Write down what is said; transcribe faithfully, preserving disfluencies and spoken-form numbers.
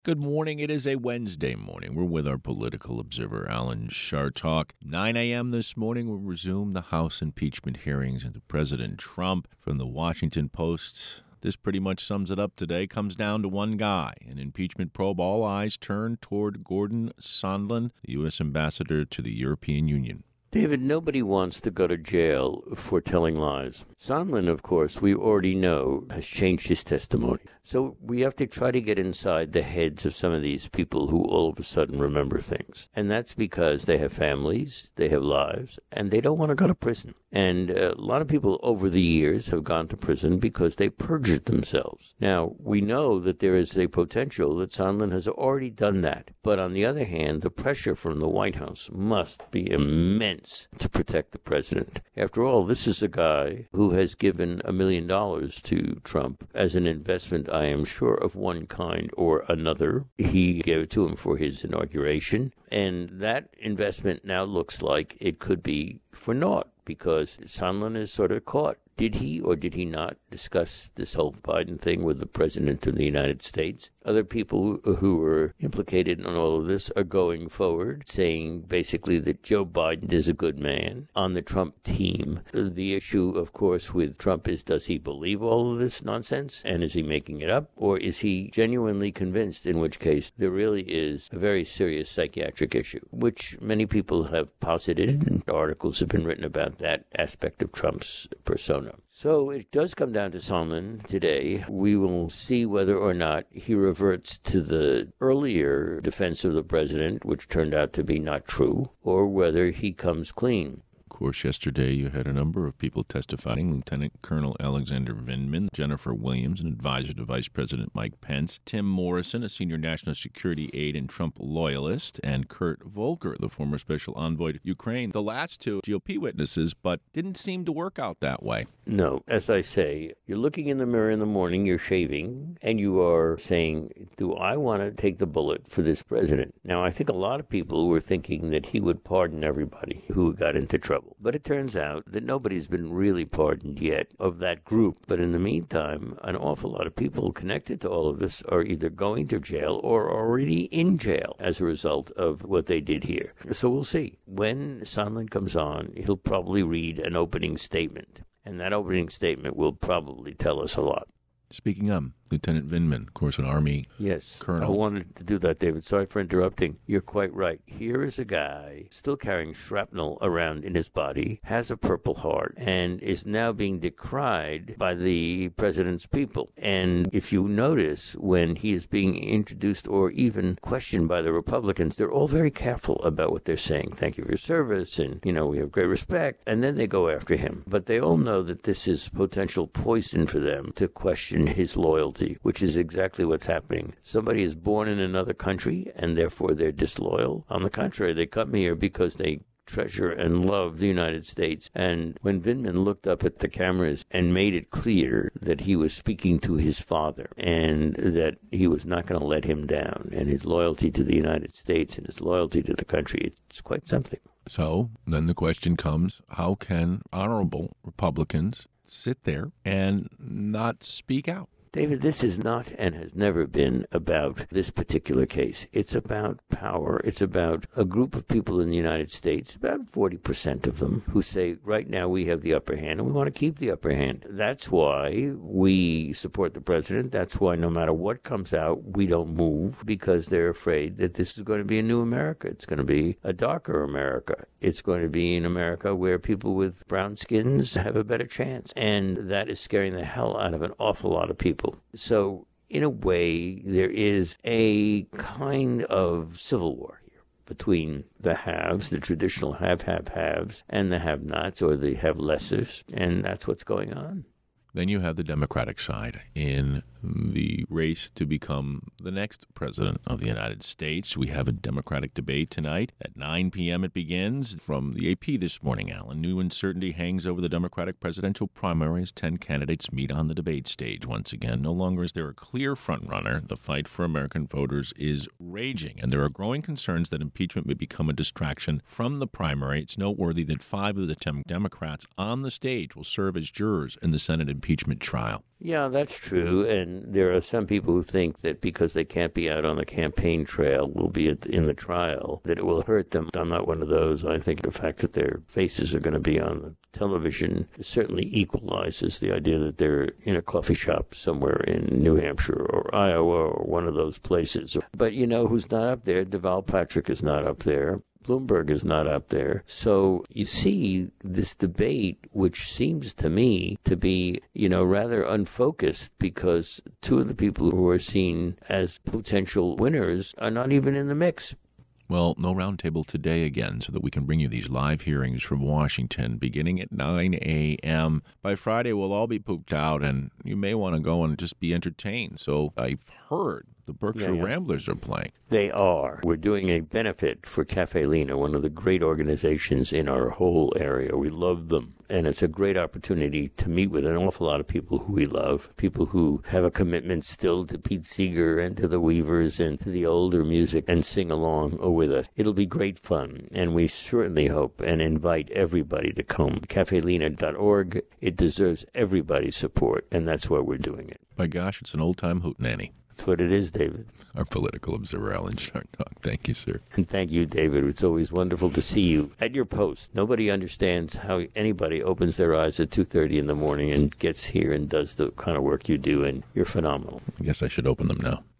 Good morning. It is a Wednesday morning. We're with our political observer, Alan Chartock. nine a.m. this morning, we'll resume the House impeachment hearings into President Trump. From the Washington Post, this pretty much sums it up today. Comes down to one guy. An impeachment probe, all eyes turn toward Gordon Sondland, the U S ambassador to the European Union. David, nobody wants to go to jail for telling lies. Sondland, of course, we already know, has changed his testimony. So we have to try to get inside the heads of some of these people who all of a sudden remember things. And that's because they have families, they have lives, and they don't want to go to prison. And a lot of people over the years have gone to prison because they perjured themselves. Now, we know that there is a potential that Sondland has already done that. But on the other hand, the pressure from the White House must be immense to protect the president. After all, this is a guy who has given a million dollars to Trump as an investment, I am sure, of one kind or another. He gave it to him for his inauguration, and that investment now looks like it could be for naught because Sondland is sort of caught. Did he or did he not discuss this whole Biden thing with the President of the United States? Other people who were implicated in all of this are going forward, saying basically that Joe Biden is a good man on the Trump team. The issue, of course, with Trump is, does he believe all of this nonsense? And is he making it up? Or is he genuinely convinced, in which case there really is a very serious psychiatric issue, which many people have posited, and articles have been written about that aspect of Trump's persona. So it does come down to Sondland today. We will see whether or not he reverts to the earlier defense of the president, which turned out to be not true, or whether he comes clean. Of course, yesterday you had a number of people testifying. Lieutenant Colonel Alexander Vindman, Jennifer Williams, an advisor to Vice President Mike Pence, Tim Morrison, a senior national security aide and Trump loyalist, and Kurt Volker, the former special envoy to Ukraine. The last two G O P witnesses, but didn't seem to work out that way. No, as I say, you're looking in the mirror in the morning, you're shaving, and you are saying, do I want to take the bullet for this president? Now, I think a lot of people were thinking that he would pardon everybody who got into trouble. But it turns out that nobody's been really pardoned yet of that group. But in the meantime, an awful lot of people connected to all of this are either going to jail or already in jail as a result of what they did here. So we'll see. When Sondland comes on, he'll probably read an opening statement. And that opening statement will probably tell us a lot. Speaking of, Lieutenant Vindman, of course, an Army yes, colonel. I wanted to do that, David. Sorry for interrupting. You're quite right. Here is a guy still carrying shrapnel around in his body, has a Purple Heart, and is now being decried by the president's people. And if you notice, when he is being introduced or even questioned by the Republicans, they're all very careful about what they're saying. Thank you for your service, and, you know, we have great respect. And then they go after him. But they all know that this is potential poison for them to question his loyalty, which is exactly what's happening. Somebody is born in another country, and therefore they're disloyal. On the contrary, they come here because they treasure and love the United States. And when Vindman looked up at the cameras and made it clear that he was speaking to his father and that he was not going to let him down, and his loyalty to the United States and his loyalty to the country, it's quite something. So then the question comes, how can honorable Republicans sit there and not speak out? David, this is not and has never been about this particular case. It's about power. It's about a group of people in the United States, about forty percent of them, who say, right now we have the upper hand and we want to keep the upper hand. That's why we support the president. That's why no matter what comes out, we don't move, because they're afraid that this is going to be a new America. It's going to be a darker America. It's going to be an America where people with brown skins have a better chance. And that is scaring the hell out of an awful lot of people. So, in a way, there is a kind of civil war here between the haves, the traditional have-have-haves, and the have-nots, or the have-lessers, and that's what's going on. Then you have the Democratic side in the race to become the next president of the United States. We have a Democratic debate tonight. At nine p.m. it begins. From the A P this morning, Alan, new uncertainty hangs over the Democratic presidential primary as ten candidates meet on the debate stage once again. No longer is there a clear frontrunner. The fight for American voters is raging, and there are growing concerns that impeachment may become a distraction from the primary. It's noteworthy that five of the ten Democrats on the stage will serve as jurors in the Senate impeachment trial. Yeah, that's true. And there are some people who think that because they can't be out on the campaign trail, will be at the, in the trial, that it will hurt them. I'm not one of those. I think the fact that their faces are going to be on the television certainly equalizes the idea that they're in a coffee shop somewhere in New Hampshire or Iowa or one of those places. But you know who's not up there? Deval Patrick is not up there. Bloomberg is not up there. So you see this debate, which seems to me to be, you know, rather unfocused, because two of the people who are seen as potential winners are not even in the mix. Well, no roundtable today again, so that we can bring you these live hearings from Washington beginning at nine a.m. By Friday, we'll all be pooped out, and you may want to go and just be entertained. So I've heard the Berkshire yeah, yeah. Ramblers are playing. They are. We're doing a benefit for Cafe Lena, one of the great organizations in our whole area. We love them. And it's a great opportunity to meet with an awful lot of people who we love, people who have a commitment still to Pete Seeger and to the Weavers and to the older music, and sing along with us. It'll be great fun, and we certainly hope and invite everybody to come. cafe lena dot org. It deserves everybody's support, and that's why we're doing it. My gosh, it's an old-time hootenanny. That's what it is, David. Our political observer, Alan Charnock. Thank you, sir. And thank you, David. It's always wonderful to see you at your post. Nobody understands how anybody opens their eyes at two thirty in the morning and gets here and does the kind of work you do, and you're phenomenal. I guess I should open them now.